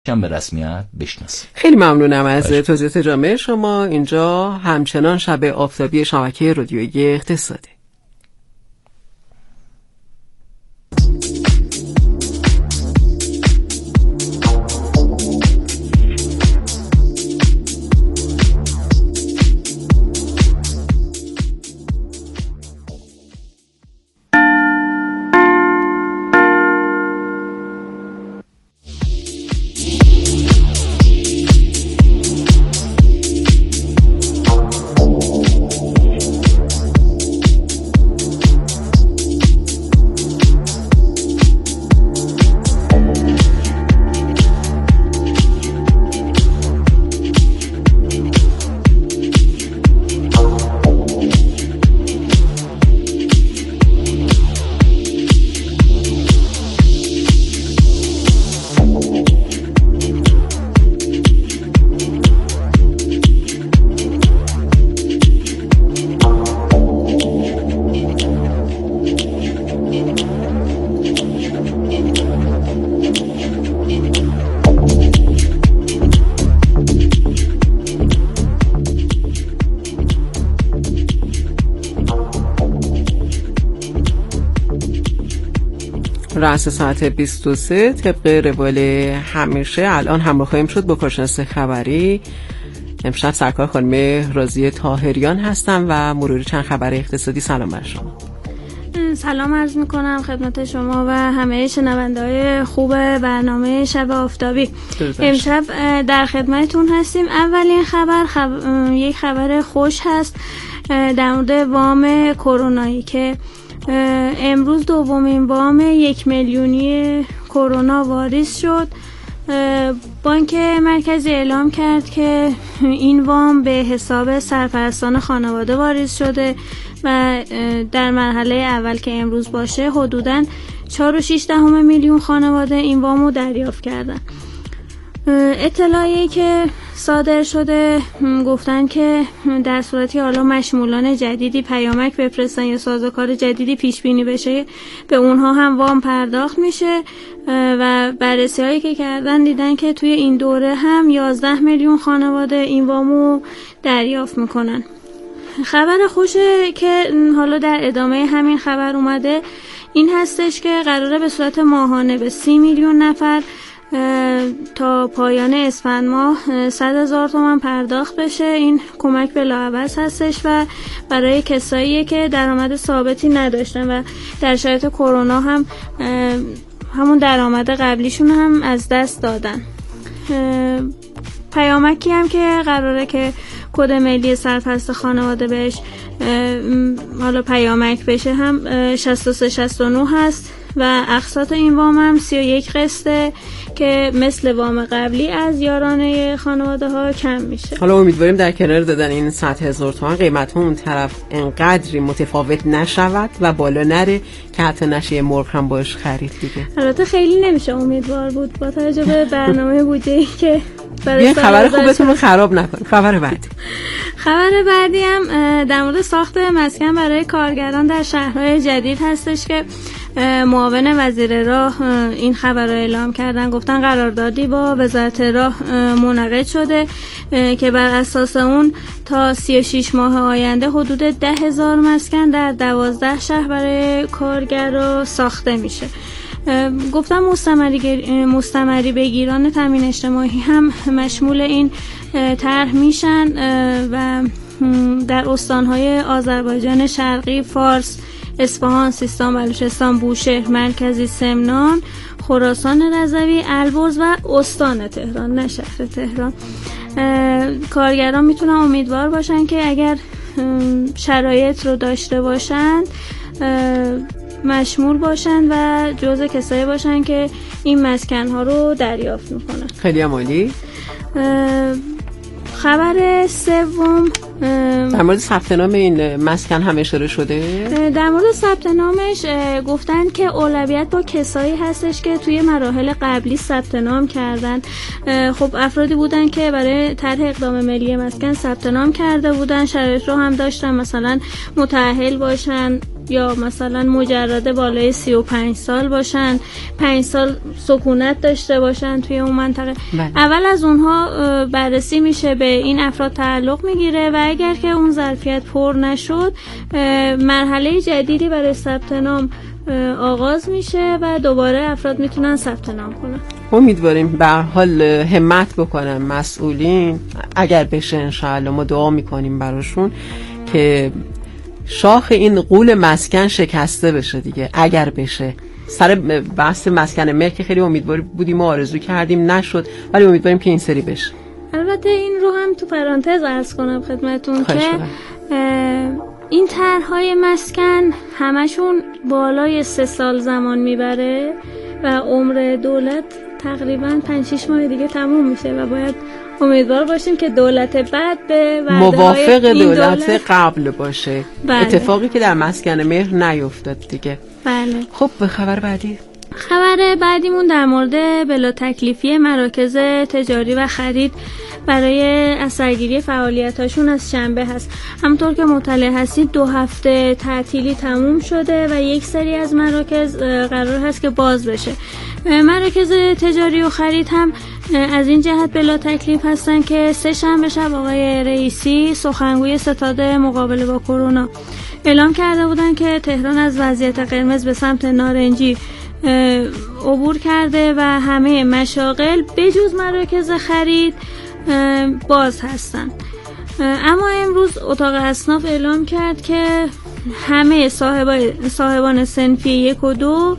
هم به رسمیت بشناسیم. خیلی ممنونم از توضیحات جامع شما. اینجا همچنان شب آفتابی شبکه رادیویی اقتصادی. رأس ساعت 23 طبق روال همیشه الان همراه خواهیم شد با کارشناس خبری. امشب سرکار خانم راضیه طاهریان هستم و مرور چند خبر اقتصادی. سلام بر شما. سلام عرض میکنم خدمت شما و همه شنونده‌های خوب برنامه شب آفتابی. امشب در خدمتتون هستیم. اولین یک خبر خوش هست در مورد وام کرونایی که امروز دومین وام 1 میلیونی کرونا واریز شد. بانک مرکزی اعلام کرد که این وام به حساب سرپرستان خانواده واریز شده و در مرحله اول که امروز باشه حدوداً 4.6 میلیون خانواده این وام رو دریافت کردن. اطلاعی که صادر شده گفتن که در صورتی حالا مشمولان جدیدی پیامک بفرستن یا سازوکار جدیدی پیش بینی بشه به اونها هم وام پرداخت میشه و بررسی هایی که کردن دیدن که توی این دوره هم 11 میلیون خانواده این وامو دریافت میکنن. خبر خوشه که حالا در ادامه همین خبر اومده این هستش که قراره به صورت ماهانه به 30 میلیون نفر تا پایان اسفند ماه 100,000 تومان پرداخت بشه. این کمک بلاعوض هستش و برای کسایی که درآمد ثابتی نداشتن و در شرایط کرونا هم همون درآمد قبلیشون هم از دست دادن. پیامکی هم که قراره که کد ملی سرپرست خانواده بهش حالا پیامک بشه هم 6369 هست و اقساط این وام هم 31 قسطه که مثل وام قبلی از یارانه خانواده ها کم میشه. حالا امیدواریم در کنار دادن این 100,000 تومان قیمت ها اون طرف انقدری متفاوت نشود و بالا نره که حتی نشه مرغ هم باش خرید دیگه. البته خیلی نمیشه امیدوار بود با توجه به برنامه بودجه‌ای که یه خبر خوبتون رو خراب نکن. خبر بعدی هم در مورد ساخت مسکن برای کارگران در شهرهای جدید هستش که معاون وزیر راه این خبر رو اعلام کردن. گفتن قراردادی با وزارت راه منعقد شده که بر اساس اون تا 36 ماه آینده حدود 10,000 مسکن در 12 شهر برای کارگرا ساخته میشه. گفتم مستمری بگیران تامین اجتماعی هم مشمول این طرح میشن و در استانهای آذربایجان شرقی، فارس، اصفهان، سیستان، بلوچستان، بوشهر، مرکزی، سمنان، خراسان رضوی، البرز و استان تهران نه شهر تهران. کارگران میتونن امیدوار باشن که اگر شرایط رو داشته باشن مشمول باشن و جزء کسایی باشن که این مسکن ها رو دریافت میکنن. خیلی عالی. خبر سوم در مورد ثبت نام این مسکن هم اشاره شده. در مورد ثبت نامش گفتن که اولویت با کسایی هستش که توی مراحل قبلی ثبت نام کردن. خب افرادی بودن که برای طرح اقدام ملی مسکن ثبت نام کرده بودن، شرایط رو هم داشتن، مثلا متأهل باشن، یا مثلا مجرد بالای 35 سال باشن، 5 سال سکونت داشته باشن توی اون منطقه. اول از اونها بررسی میشه، به این افراد تعلق میگیره و اگر که اون ظرفیت پر نشد مرحله جدیدی برای ثبت نام آغاز میشه و دوباره افراد میتونن ثبت نام کنن. امیدواریم به هر حال همت بکنن مسئولین، اگر بشه انشاءالله ما دعا میکنیم براشون که شاخ این غول مسکن شکسته بشه دیگه، اگر بشه. سر بحث مسکن مهر که خیلی امیدوار بودیم و آرزو کردیم نشد، ولی امیدواریم که این سری بشه. البته این رو هم تو پرانتز عرض کنم خدمتون که این طرح‌های مسکن همشون بالای 3 سال زمان میبره و عمر دولت تقریباً 5-6 ماه دیگه تموم میشه و باید امیدوار باشیم که دولت بعد به موافق دولت قبل باشه. بله. اتفاقی که در مسکن مهر نیفتاد دیگه. بله. خب به خبر بعدی. خبر بعدیمون در مورد بلا تکلیفی مراکز تجاری و خرید برای اثرگیری فعالیتاشون از شنبه هست. همونطور که مطلع هستید 2 هفته تعطیلی تموم شده و یک سری از مراکز قرار هست که باز بشه. مراکز تجاری و خرید هم از این جهت بلا تکلیف هستن که 3 شنبه شب آقای رئیسی سخنگوی ستاد مقابله با کرونا اعلام کرده بودن که تهران از وضعیت قرمز به سمت نارنجی عبور کرده و همه مشاغل بجز مراکز خرید باز هستن. اما امروز اتاق اصناف اعلام کرد که همه صاحبان صنفی 1 و 2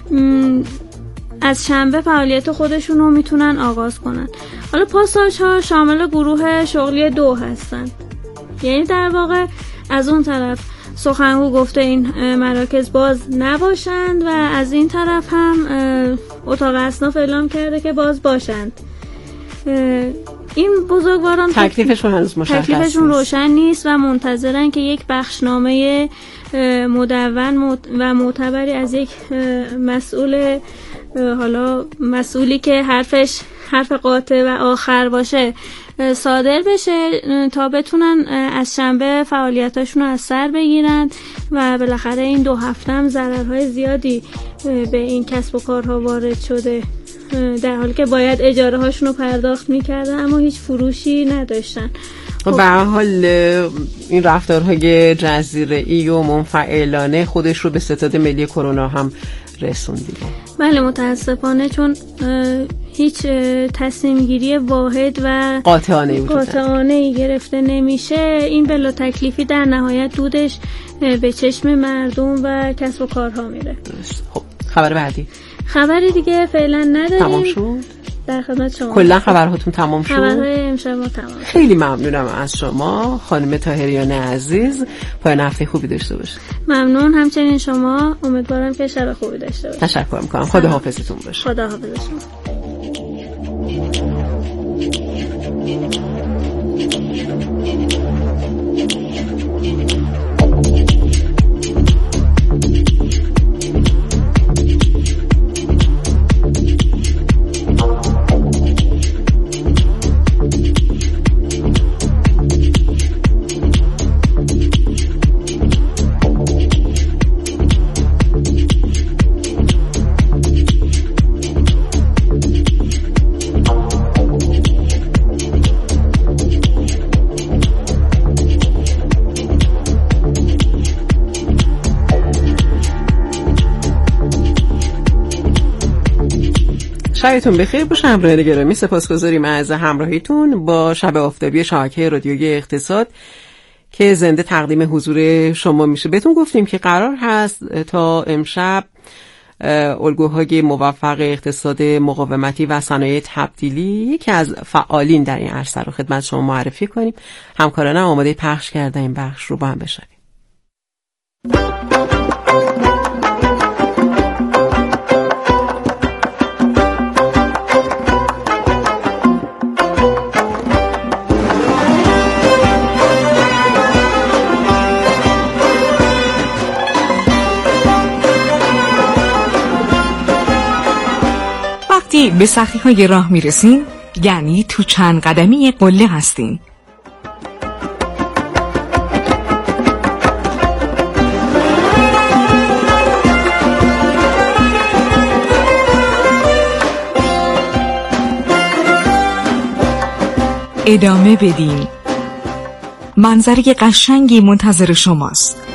از شنبه فعالیت خودشون رو میتونن آغاز کنن. حالا پاساژ ها شامل گروه شغلی 2 هستن، یعنی در واقع از اون طرف سخنگو گفته این مراکز باز نباشند و از این طرف هم اتاق اصناف اعلام کرده که باز باشند. این بزرگواران تکلیفشون هنوز مشخص نیست، تکلیفشون روشن نیست و منتظرن که یک بخشنامه مدون و معتبری از یک مسئول، حالا مسئولی که حرف قاطع و آخر باشه صادر بشه تا بتونن از شنبه فعالیتاشون رو از سر بگیرن و بالاخره این 2 هفته هم ضررهای زیادی به این کسب و کارها وارد شده، در حالی که باید اجاره هاشون رو پرداخت میکردن اما هیچ فروشی نداشتن. به هر حال این رفتارهای جزیره‌ای و منفعلانه خودش رو به ستاد ملی کرونا هم رسوندید. بله متاسفانه، چون هیچ تصمیم گیری واحد و قاطعانه‌ای گرفته نمیشه، این بلا تکلیفی در نهایت دودش به چشم مردم و کسب و کارها میره. خب خبر بعدی. خبری دیگه فعلا نداریم. تمام شد؟ در خدمت شما. کلا خبرهاتون تمام شد؟ خبرهای امشب ما تمام شد. خیلی ممنونم از شما خانم طاهریان عزیز. پایان هفته خوبی داشته باشید. ممنون، همچنین شما. امیدوارم که شب خوبی داشته باشید. تشکر می‌کنم. خدا حافظتون باشه. خدا حافظ شما. شبتون بخیر باشه همراهان گرامی. سپاسگزاریم از همراهیتون با شب آفتابی شبکه رادیویی اقتصاد که زنده تقدیم حضور شما میشه. بهتون گفتیم که قرار هست تا امشب الگوهای موفق اقتصاد مقاومتی و صنایع تبدیلی یکی از فعالین در این عرصه رو خدمت شما معرفی کنیم. همکارانم آماده پخش کردن این بخش رو با هم بشنویم. وقتی به سخی‌های راه میرسین یعنی تو چند قدمی قله هستین. ادامه بدیم. منظره قشنگی منتظر شماست.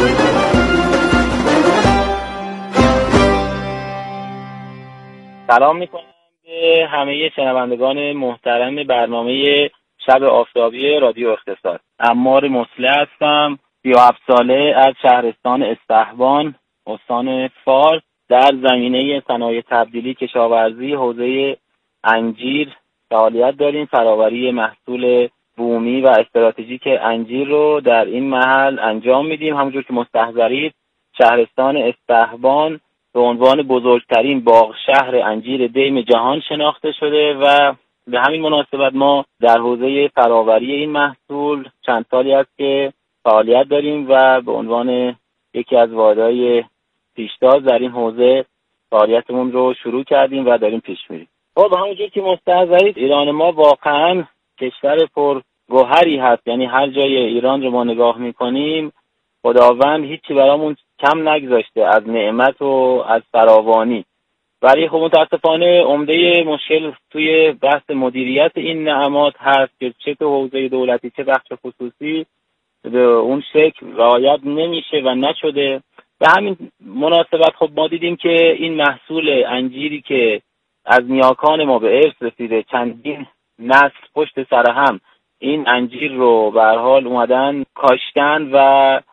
سلام میکنم به همه شنوندگان محترم برنامه شب آفتابی رادیو اقتصاد. عمار مصلح هستم، 37 ساله، از شهرستان استحوان، استان فارس. در زمینه صنایع تبدیلی، کشاورزی، حوزه انجیر فعالیت داریم. فراوری محصول بومی و استراتژیک انجیر رو در این محل انجام میدیم. همونجور که مستحضرید، شهرستان استحوان به عنوان بزرگترین باغ شهر انجیر دیم جهان شناخته شده و به همین مناسبت ما در حوزه فراوری این محصول چند سالی است که فعالیت داریم و به عنوان یکی از واحدهای پیشتاز در این حوزه فعالیتمون رو شروع کردیم و داریم پیش میریم. خب همونجور که مستحضرید، ایران ما واقعا کشور پرگوهری هست. یعنی هر جای ایران رو ما نگاه میکنیم، خداوند هیچی برامون کم نگذاشته از نعمت و از فراوانی. ولی خب متاسفانه عمده مشکل توی بحث مدیریت این نعمات هست که چه تو حوزه دولتی چه بخش خصوصی به اون شکل رعایت نمیشه و نشده. به همین مناسبت خب ما دیدیم که این محصول انجیری که از نیاکان ما به ارث رسیده، چندین نسل پشت سر هم این انجیر رو به هر حال اومدن کاشتن و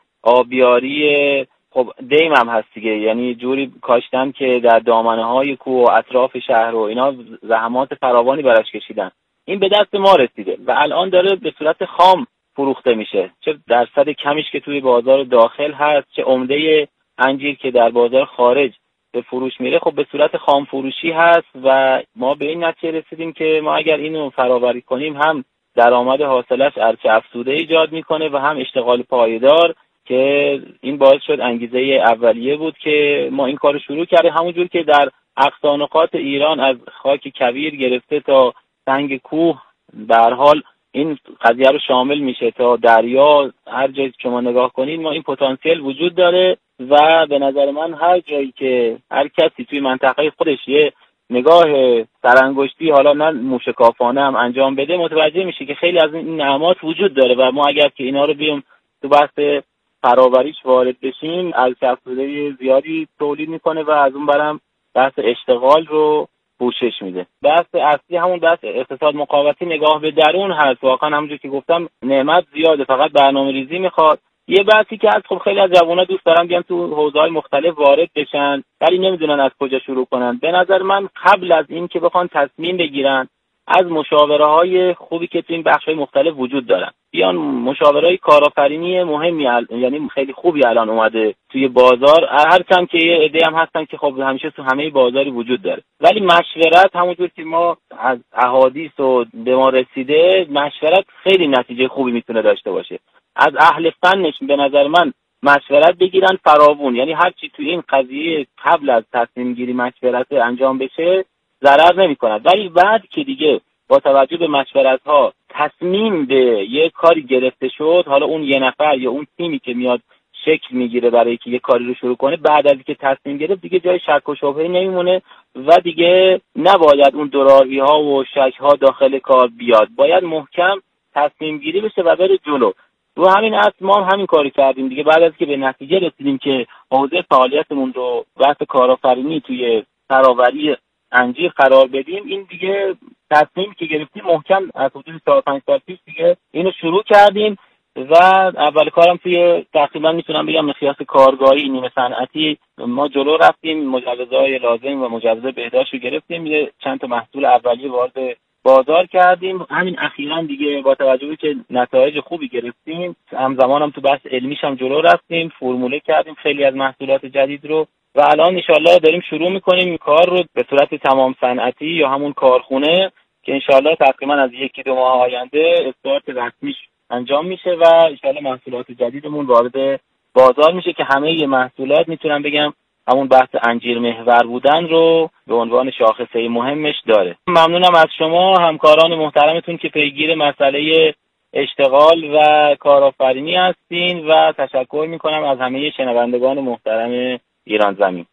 آبیاری خب دیم هم هست دیگه، یعنی جوری کاشتن که در دامنه های کوه و اطراف شهر و اینا زحمات فراوانی براش کشیدن. این به دست ما رسیده و الان داره به صورت خام فروخته میشه، چه درصد کمیش که توی بازار داخل هست، چه عمده انجیر که در بازار خارج به فروش میره خب به صورت خام فروشی هست. و ما به این نتیجه رسیدیم که ما اگر اینو فراوری کنیم، هم درآمد حاصلش ارچه افزوده ایجاد میکنه و هم اشتغال پایدار، که این باعث شد انگیزه اولیه بود که ما این کارو شروع کردیم. همونجور که در اقصا نقاط ایران از خاک کویر گرفته تا سنگ کوه به هر حال این قضیه رو شامل میشه تا دریا، هر جایی که شما نگاه کنید ما این پتانسیل وجود داره و به نظر من هر جایی که هر کسی توی منطقه خودش یه نگاه سرانگشتی، حالا نه موشکافانه، هم انجام بده، متوجه میشه که خیلی از این نعمات وجود داره و ما اگر که اینا رو بیام تو بحث فراوریش وارد بشیم، ارزش افزوده زیادی تولید میکنه و از اون برم بحث اشتغال رو پوشش میده. بحث اصلی همون بحث اقتصاد مقاومتی، نگاه به درون هست. واقعا همونجوری که گفتم نعمت زیاده، فقط برنامه‌ریزی میخواد. یه بحثی که هست، خب خیلی از جوونا دوست دارن بیان تو حوزه‌های مختلف وارد بشن ولی نمیدونن از کجا شروع کنن. به نظر من قبل از این که بخوان تصمیم بگیرن، از مشاوره‌های خوبی که تو این بخش‌های مختلف وجود دارن بیان. مشاوره‌های کارآفرینی مهمی یعنی خیلی خوبی الان اومده توی بازار، هرچند که یه عده هم هستن که خب همیشه تو همه بازاری وجود داره، ولی مشورت همونطور که ما از احادیث و به ما رسیده، مشورت خیلی نتیجه خوبی میتونه داشته باشه. از اهل فنش به نظر من مشورت بگیرن فراوون، یعنی هر چی تو این قضیه قبل از تصمیم گیری مشورت انجام بشه ضرر نمی‌کنه، ولی بعد که دیگه با توجه به مشورت‌ها تصمیم به یه کاری گرفته شد، حالا اون یه نفر یا اون تیمی که میاد شکل میگیره برای اینکه یه کاری رو شروع کنه، بعد از اینکه تصمیم گرفت دیگه جای شک و شبهه نمیمونه و دیگه نباید اون دوراهی‌ها و شک‌ها داخل کار بیاد. باید محکم تصمیم گیری بشه و بره جلو. رو همین اصل ما هم همین کاری کردیم دیگه. بعد از که به نتیجه رسیدیم که حوزه فعالیتمون رو بحث کارآفرینی توی فراوری انجیر قرار بدیم، این دیگه تصمیم که گرفتیم محکم از حدود 4-5 سال پیش دیگه اینو شروع کردیم و اول کارم توی تقریبا میتونم بگم مقیاس کارگاهی نیمه صنعتی ما جلو رفتیم، مجوزهای لازم و مجوز بهداشت رو گرفتیم، یه چند تا محصول اولیه وارد بازار کردیم. همین اخیراً دیگه با توجه به که نتایج خوبی گرفتیم، همزمان هم تو بحث علمیش هم جلو رفتیم، فرموله کردیم خیلی از محصولات جدید رو و الان انشالله داریم شروع میکنیم این کار رو به صورت تمام صنعتی یا همون کارخونه که انشالله تقریبا از 1-2 ماه آینده استارت رسمیش انجام میشه و انشالله محصولات جدیدمون وارد بازار میشه که همه محصولات میتونم بگم همون بحث انجیر محور بودن رو به عنوان شاخصه مهمش داره. ممنونم از شما همکاران محترمتون که پیگیر مسئله اشتغال و کارآفرینی هستین و تشکر میکنم از همه شنوندگان محترم ایران زمین.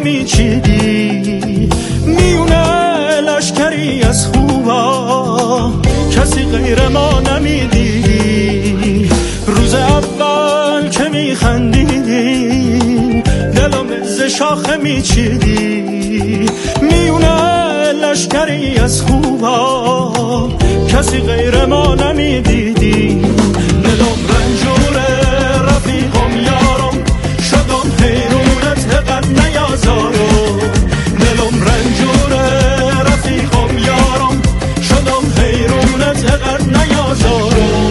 میچیدی میونه لشکری از خوبا کسی غیر ما نمیدیدی روز اول که میخندیدی دلم ز شاخه میچیدی میونه لشکری از خوبا کسی غیر ما نمیدیدی دلم رنجوره رفیقم یارم شدم حیرونت قد نیازارم دلم رنجوره رفیقم یارم شدم حیرونت قد نیازارم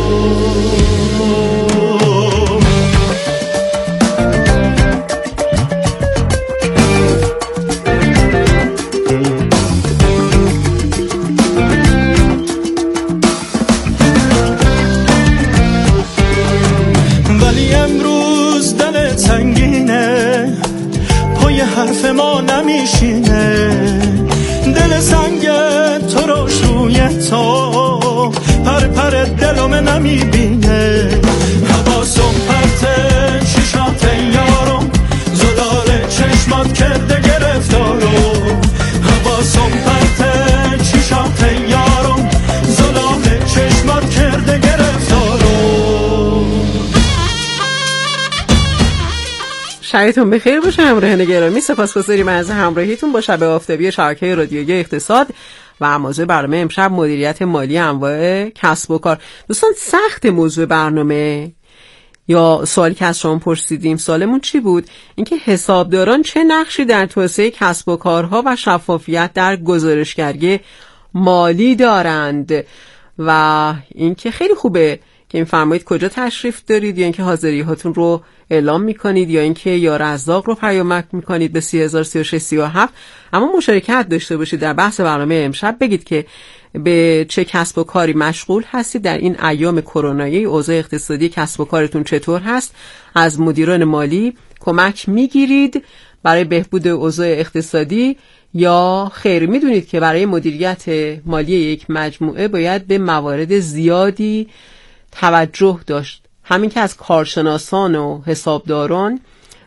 حرف ما نمیشینه دل سنگ تو رو روی تو پر پر دلم نمیبینه حواسم پرته چشات یارم زلال چشمات کرده گرفتارم حواسم پرته چشات یارم زلال چشمات کرده گرفتارم. شبتون بخیر باشه همراهان گرامی، سپاسگزاریم از همراهیتون با شب آفتابی شبکه رادیویی اقتصاد و موضوع برنامه امشب مدیریت مالی انواع کسب و کار. دوستان سخت موضوع برنامه یا سوالی که از شما پرسیدیم سوالمون چی بود؟ اینکه حسابداران چه نقشی در توسعه کسب و کارها و شفافیت در گزارشگری مالی دارند و اینکه خیلی خوبه که میفرمایید کجا تشریف دارید یا اینکه حاضری هاتون رو اعلام میکنید یا اینکه یا رزاق رو پیامک میکنید به 303637 اما مشارکت داشته باشید در بحث برنامه امشب. بگید که به چه کسب و کاری مشغول هستید در این ایام کرونایی، اوضاع اقتصادی کسب و کارتون چطور هست، از مدیران مالی کمک میگیرید برای بهبود اوضاع اقتصادی یا خیر میدونید که برای مدیریت مالی یک مجموعه باید به موارد زیادی توجه داشت. همین که از کارشناسان و حسابداران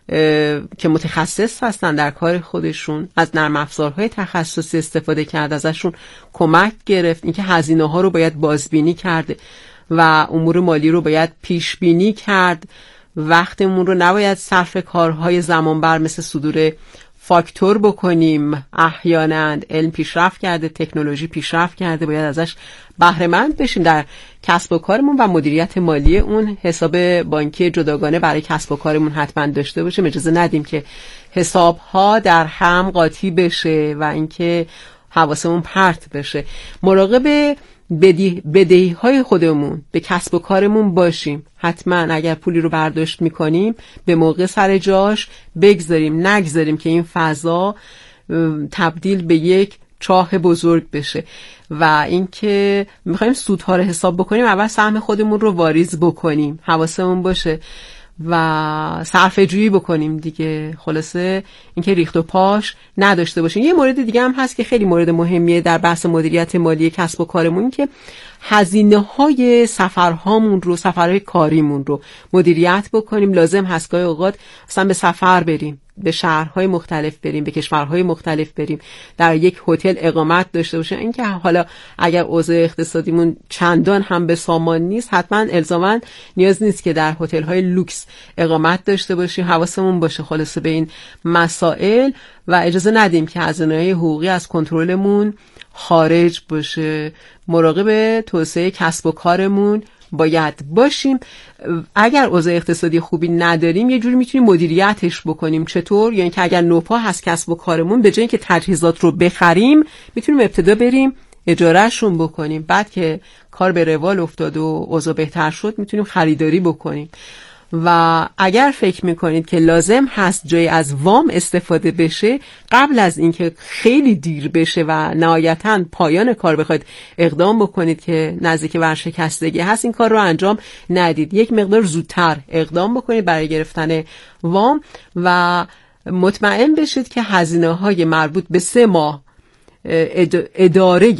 که متخصص هستن در کار خودشون از نرم افزارهای تخصصی استفاده کرد، ازشون کمک گرفت، اینکه هزینه ها رو باید بازبینی کرد و امور مالی رو باید پیش بینی کرد، وقتمون رو نباید صرف کارهای زمانبر مثل صدور فاکتور بکنیم. احیانا علم پیشرفت کرده، تکنولوژی پیشرفت کرده، باید ازش بهره مند بشیم در کسب و کارمون و مدیریت مالی اون حساب بانکی جداگانه برای کسب و کارمون حتما داشته باشیم. اجازه ندیم که حساب‌ها در هم قاطی بشه و اینکه حواسمون پرت بشه. مراقب بدهی‌های خودمون به کسب و کارمون باشیم. حتما اگر پولی رو برداشت می‌کنیم به موقع سر جاش بگذاریم، نگذاریم که این فضا تبدیل به یک چاه بزرگ بشه. و اینکه می‌خوایم سودها رو حساب بکنیم اول سهم خودمون رو واریز بکنیم، حواسمون باشه و صرفه جویی بکنیم دیگه. خلاصه اینکه ریخت و پاش نداشته باشیم. یه مورد دیگه هم هست که خیلی مورد مهمیه در بحث مدیریت مالی کسب و کارمون، که هزینه‌های سفرهامون رو، سفرهای کاریمون رو مدیریت بکنیم. لازم هست گاهی اوقات مثلا به سفر بریم، به شهرهای مختلف بریم، به کشورهای مختلف بریم، در یک هتل اقامت داشته باشیم. اینکه حالا اگر اوضاع اقتصادیمون چندان هم به سامان نیست، حتما الزاما نیاز نیست که در هتل‌های لوکس اقامت داشته باشیم. حواسمون باشه خلاصه به این مسائل و اجازه ندیم که هزینه‌های حقوقی از کنترلمون خارج باشه. مراقب توسعه کسب و کارمون باید باشیم. اگر اوضاع اقتصادی خوبی نداریم یه جوری میتونیم مدیریتش بکنیم. چطور؟ یعنی که اگر نوپا هست کسب و کارمون، به جای اینکه تجهیزات رو بخریم میتونیم ابتدا بریم اجارهشون بکنیم، بعد که کار به روال افتاد و اوضاع بهتر شد میتونیم خریداری بکنیم. و اگر فکر میکنید که لازم هست جای از وام استفاده بشه، قبل از اینکه خیلی دیر بشه و نهایتاً پایان کار بخواید اقدام بکنید که نزدیک ورشکستگی هست، این کار رو انجام ندید. یک مقدار زودتر اقدام بکنید برای گرفتن وام و مطمئن بشید که هزینه‌های مربوط به 3 ماه اداره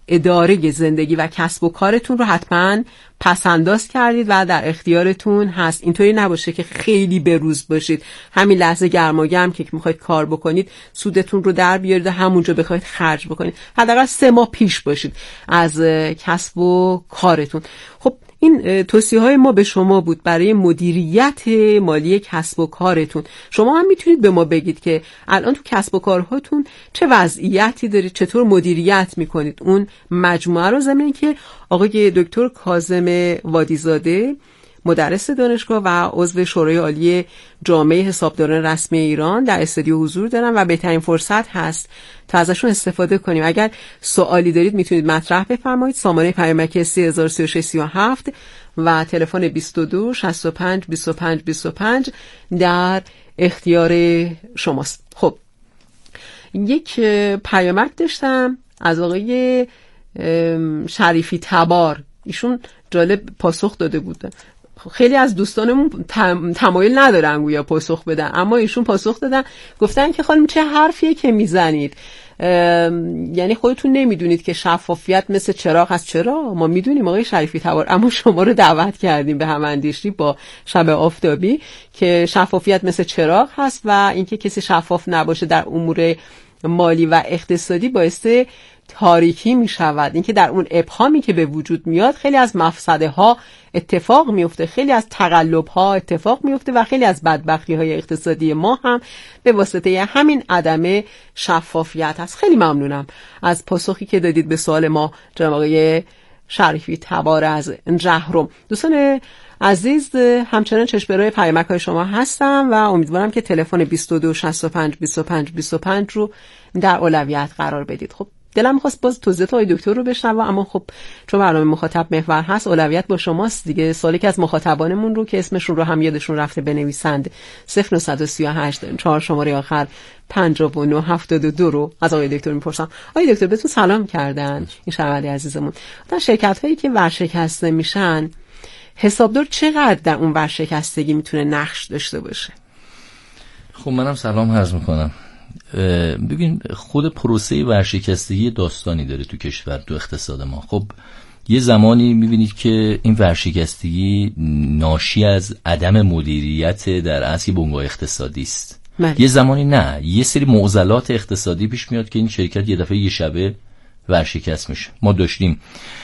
اداره زندگی و کسب و کارتون رو حتما پسنداز کردید و در اختیارتون هست. اینطوری نباشه که خیلی بروز باشید، همین لحظه گرماگرم که میخواید کار بکنید سودتون رو در بیارید و همونجا بخواید خرج بکنید. حداقل 3 ماه پیش باشید از کسب و کارتون. خب این توصیه‌های ما به شما بود برای مدیریت مالی کسب و کارتون. شما هم میتونید به ما بگید که الان تو کسب و کارهاتون چه وضعیتی دارید، چطور مدیریت میکنید اون مجموعه رو، ضمن که آقای دکتر کاظم وادیزاده مدرس دانشگاه و عضو شورای عالی جامعه حسابداران رسمی ایران در استودیو حضور دارن و بهترین فرصت هست تا ازشون استفاده کنیم. اگر سوالی دارید میتونید مطرح بفرمایید. سامانه پیامک 303637 و تلفن 22 65 25 25 در اختیار شماست. خب یک پیامک داشتم از آقای شریفی تبار، ایشون جالب پاسخ داده بودن. خیلی از دوستانمون تمایل ندارن گویا پاسخ بدن، اما ایشون پاسخ دادن، گفتن که خانم چه حرفیه که میزنید، یعنی خودتون نمیدونید که شفافیت مثل چراغ هست. چرا؟ ما میدونیم آقای شریفی تبار، اما شما رو دعوت کردیم به هماندیشی با شب آفتابی که شفافیت مثل چراغ هست و اینکه کسی شفاف نباشه در امور مالی و اقتصادی باعث تاریکی می شود. اینکه در اون ابهامی که به وجود میاد خیلی از مفسده ها اتفاق میفته، خیلی از تقلب ها اتفاق میفته و خیلی از بدبختی های اقتصادی ما هم به واسطه همین عدم شفافیت هست. خیلی ممنونم از پاسخی که دادید به سوال ما جناب آقای شریفی تبار از جهرم. دوستان عزیز، همچنان چشم‌برای پیامک های شما هستم و امیدوارم که تلفن 22 65 25 25 رو در اولویت قرار بدید. خب دلم می‌خواست باز توضیحات آقای دکتر رو بشنوم، اما خب چون برنامه مخاطب محور هست اولویت با شماست دیگه. سوالی که از مخاطبانمون رو که اسمشون رو هم یادشون رفته بنویسند 0938 4 شماره آخر 5972 رو از آقای دکتر میپرسم. آقای دکتر بهتون سلام کردن این شنونده عزیزمون. در شرکت‌هایی که ورشکسته میشن حسابدار چقدر در اون ورشکستگی میتونه نقش داشته باشه؟ خب منم سلام عرض میکنم. ببین خود پروسه ورشکستگی داستانی داره تو کشور، تو اقتصاد ما. خب یه زمانی میبینید که این ورشکستگی ناشی از عدم مدیریت در اصل بنگاه اقتصادی است. یه زمانی نه، یه سری معضلات اقتصادی پیش میاد که این شرکت یه دفعه یه شبه ورشکست میشه. ما داشتیم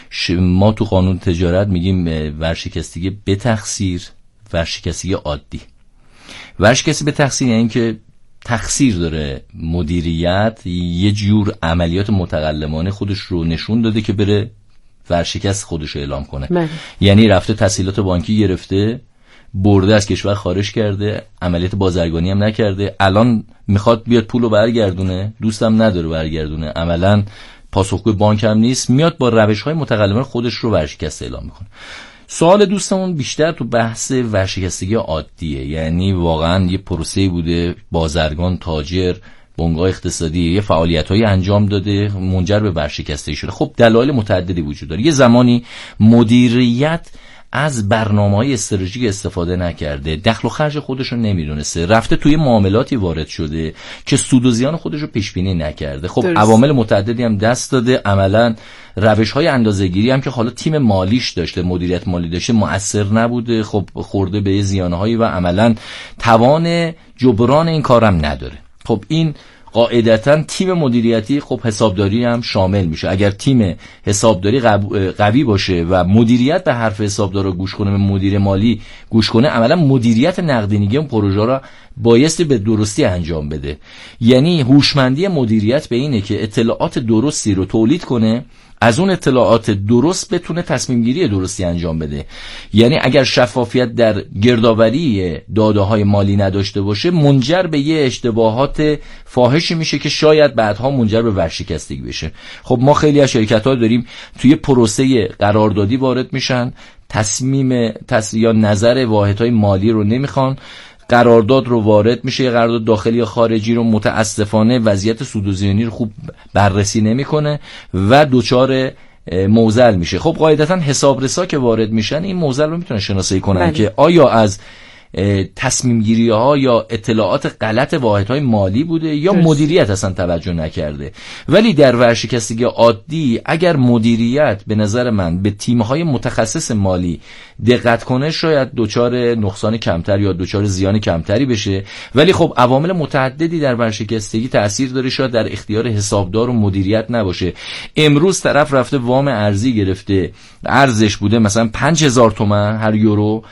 ما تو قانون تجارت میگیم ورشکستگی به تقصیر، ورشکستگی عادی. ورشکستگی به تقصیر یعنی که تقصیر داره مدیریت، یه جور عملیات متقلبانه خودش رو نشون داده که بره ورشکست خودش رو اعلام کنه. یعنی رفته تسهیلات بانکی گرفته، برده از کشور خارج کرده، عملیات بازرگانی هم نکرده، الان میخواد بیاد پولو برگردونه، دوستم نداره برگردونه، عملاً پاسخگوی بانک هم نیست، میاد با روش‌های متقلبانه خودش رو ورشکسته اعلام میکنه. سوال دوستمون بیشتر تو بحث ورشکستگی عادیه، یعنی واقعا یه پروسه‌ای بوده، بازرگان، تاجر، بنگاه اقتصادی یه فعالیت‌هایی انجام داده منجر به ورشکستگی شده. خب دلایل متعددی وجود داره. یه زمانی مدیریت از برنامه‌های استراتژیک استفاده نکرده، دخل و خرج خودش رو نمیدونسته، رفته توی معاملاتی وارد شده که سود و زیان خودش رو پیش بینی نکرده. خب عوامل متعددی هم دست داده، عملاً روش‌های اندازه‌گیری هم که حالا تیم مالیش داشته، مدیریت مالی داشته، مؤثر نبوده، خب خورده به زیان‌هایی و عملاً توان جبران این کارم نداره. خب این قاعدتاً تیم مدیریتی خب حسابداری هم شامل میشه. اگر تیم حسابداری قوی باشه و مدیریت به حرف حسابدار رو گوش کنه، به مدیر مالی گوش کنه، عملا مدیریت نقدینگی اون پروژه را بایستی به درستی انجام بده. یعنی هوشمندی مدیریت به اینه که اطلاعات درستی رو تولید کنه، از اون اطلاعات درست بتونه تصمیم گیری درستی انجام بده. یعنی اگر شفافیت در گردآوری داده‌های مالی نداشته باشه، منجر به یه اشتباهات فاحشی میشه که شاید بعدها منجر به ورشکستگی بشه. خب ما خیلی از شرکت‌ها داریم توی پروسه قراردادی وارد میشن، یا نظر واحدهای مالی رو نمیخوان، قرارداد رو وارد میشه، قرارداد داخلی یا خارجی رو متاسفانه وضعیت سود و زیانی رو خوب بررسی نمیکنه و دوچار معضل میشه. خب قاعدتا حسابرسا که وارد میشن این معضل رو میتونن شناسایی کنن که آیا از تصمیم گیری ها یا اطلاعات غلط واحدهای مالی بوده یا مدیریت اصلا توجه نکرده. ولی در ورشکستگی عادی اگر مدیریت به نظر من به تیم‌های متخصص مالی دقت کنه شاید دچار نقصان کمتر یا دچار زیان کمتری بشه. ولی خب عوامل متعددی در ورشکستگی تأثیر داره، شاید در اختیار حسابدار و مدیریت نباشه. امروز طرف رفته وام ارزی گرفته، ارزش بوده مثلا 5000 تومان هر یورو،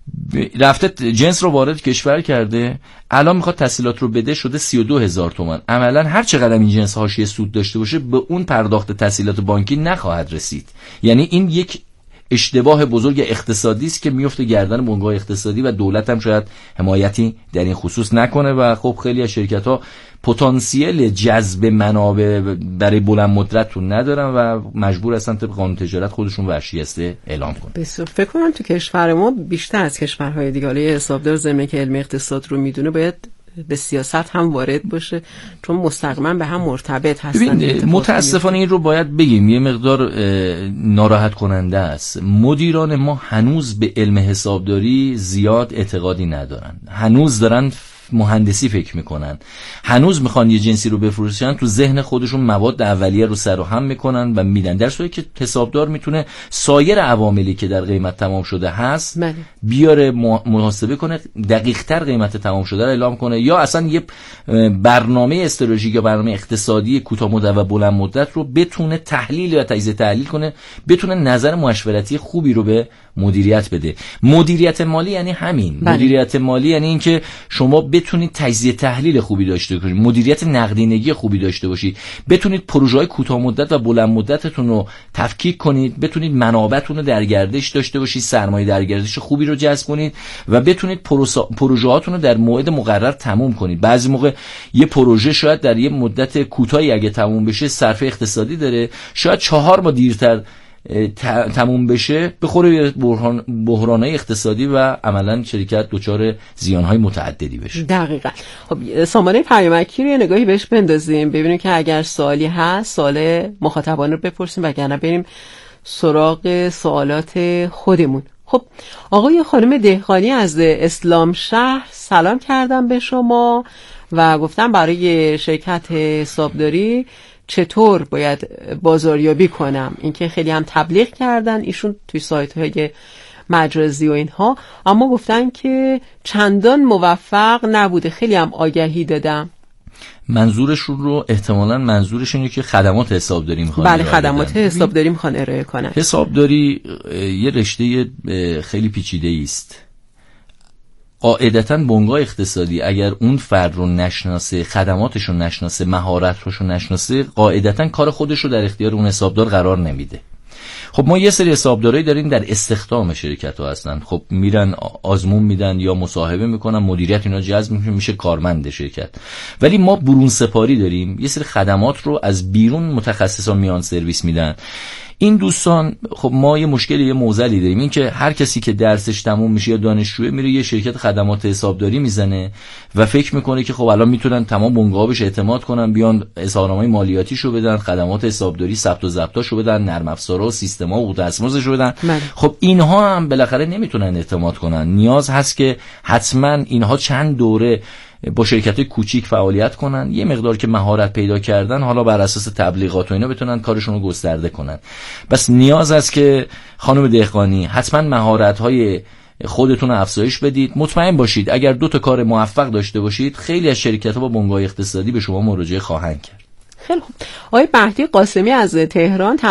رفته جنس رو وارد کشور کرده، الان میخواد تسهیلات رو بده، شده 32000 تومان. عملا هر چقدر این جنس حاشیه سود داشته باشه به اون پرداخت تسهیلات بانکی نخواهد رسید. یعنی این یک اشتباه بزرگ اقتصادی است که میفته گردن بنگاه اقتصادی و دولت هم شاید حمایتی در این خصوص نکنه و خب خیلی از شرکت‌ها پتانسیل جذب منابع برای بلند مدت رو ندارن و مجبور هستن طبق قانون تجارت خودشون ورشکسته اعلام کنن. بسیار فکر کنم تو کشور ما بیشتر از کشورهای دیگه حسابدار ضمن که علم اقتصاد رو میدونه باید به سیاست هم وارد باشه، چون مستقیما به هم مرتبط هستن. متاسفانه این رو باید بگیم یه مقدار ناراحت کننده است. مدیران ما هنوز به علم حسابداری زیاد اعتقادی ندارن، هنوز دارن مهندسی فکر میکنن، هنوز میخوان یه جنسی رو بفروشن، تو ذهن خودشون مواد اولیه رو سر و هم میکنن و میدن، در صورتی که حسابدار میتونه سایر عواملی که در قیمت تمام شده هست بیاره محاسبه کنه، دقیق‌تر قیمت تمام شده رو اعلام کنه، یا اصلا یه برنامه استراتژیک یا برنامه اقتصادی کوتاه مدت و بلند مدت رو بتونه تحلیل یا تجزیه تحلیل کنه، بتونه نظر مشورتی خوبی رو به مدیریت بده. مدیریت مالی یعنی همین. مدیریت مالی یعنی اینکه شما بتونید تجزیه تحلیل خوبی داشته باشید، مدیریت نقدینگی خوبی داشته باشید، بتونید پروژه‌های کوتاه مدت و بلند مدتتون رو تفکیک کنید، بتونید منابعتون رو در گردش داشته باشید، سرمایه در گردش خوبی رو جذب کنید و بتونید پروژه‌هاتون رو در موعد مقرر تموم کنید. بعضی موقع یه پروژه شاید در یه مدت کوتاهی اگه تموم بشه صرفه اقتصادی داره، شاید 4 ماه دیرتر تموم بشه بخوره بحران‌های اقتصادی و عملاً شرکت دچار زیان‌های متعددی بشه. دقیقاً. خب سامانه پیامکی رو یه نگاهی بهش بندازیم ببینیم که اگر سوالی هست سوال مخاطبان رو بپرسیم وگرنه بریم سراغ سوالات خودمون. خب آقای خانم دهقانی از اسلام شهر سلام کردم به شما و گفتم برای شرکت حسابداری چطور باید بازاریابی کنم. اینکه خیلی هم تبلیغ کردن ایشون توی سایت‌های مجازی و اینها، اما گفتن که چندان موفق نبوده، خیلی هم آگهی دادم. منظورشون رو احتمالاً منظورش اینه که خدمات حسابداری میخوان. بله خدمات حسابداری میخوان ارائه کنن. حسابداری یه رشته خیلی پیچیده است. قاعدتاً بنگاه اقتصادی اگر اون فرد رو نشناسه، خدماتش رو نشناسه، مهارتش رو نشناسه، قاعدتاً کار خودش رو در اختیار اون حسابدار قرار نمیده. خب ما یه سری حسابدارایی داریم در استخدام شرکت ها هستن، خب میرن آزمون میدن یا مصاحبه میکنن، مدیریت اینا جذب میشه کارمند شرکت. ولی ما برون سپاری داریم، یه سری خدمات رو از بیرون متخصصان میان سرویس میدن. این دوستان خب ما یه مشکلی، یه معضلی داریم، این که هر کسی که درسش تموم میشه یا دانشجوه میره یه شرکت خدمات حسابداری میزنه و فکر میکنه که خب الان میتونن تمام بنگاه‌ها بهش اعتماد کنن، بیان اظهارنامه مالیاتیشو بدن، خدمات حسابداری ثبت و ضبطاشو بدن، نرم افزارها و سیستم‌ها و دستمزدشو بدن. خب اینها هم بالاخره نمیتونن اعتماد کنن. نیاز هست که حتما اینها چند دوره با شرکت‌های کوچیک فعالیت کنن، یه مقدار که مهارت پیدا کردن حالا بر اساس تبلیغات و اینا بتونن کارشون رو گسترده کنن. بس نیاز است که خانم دهقانی حتما مهارت‌های خودتون رو افزایش بدید. مطمئن باشید اگر 2 تا کار موفق داشته باشید خیلی از شرکت‌ها با بنگاه اقتصادی به شما مراجعه خواهند کرد. خیلی خوب. آقای مهدی قاسمی از تهران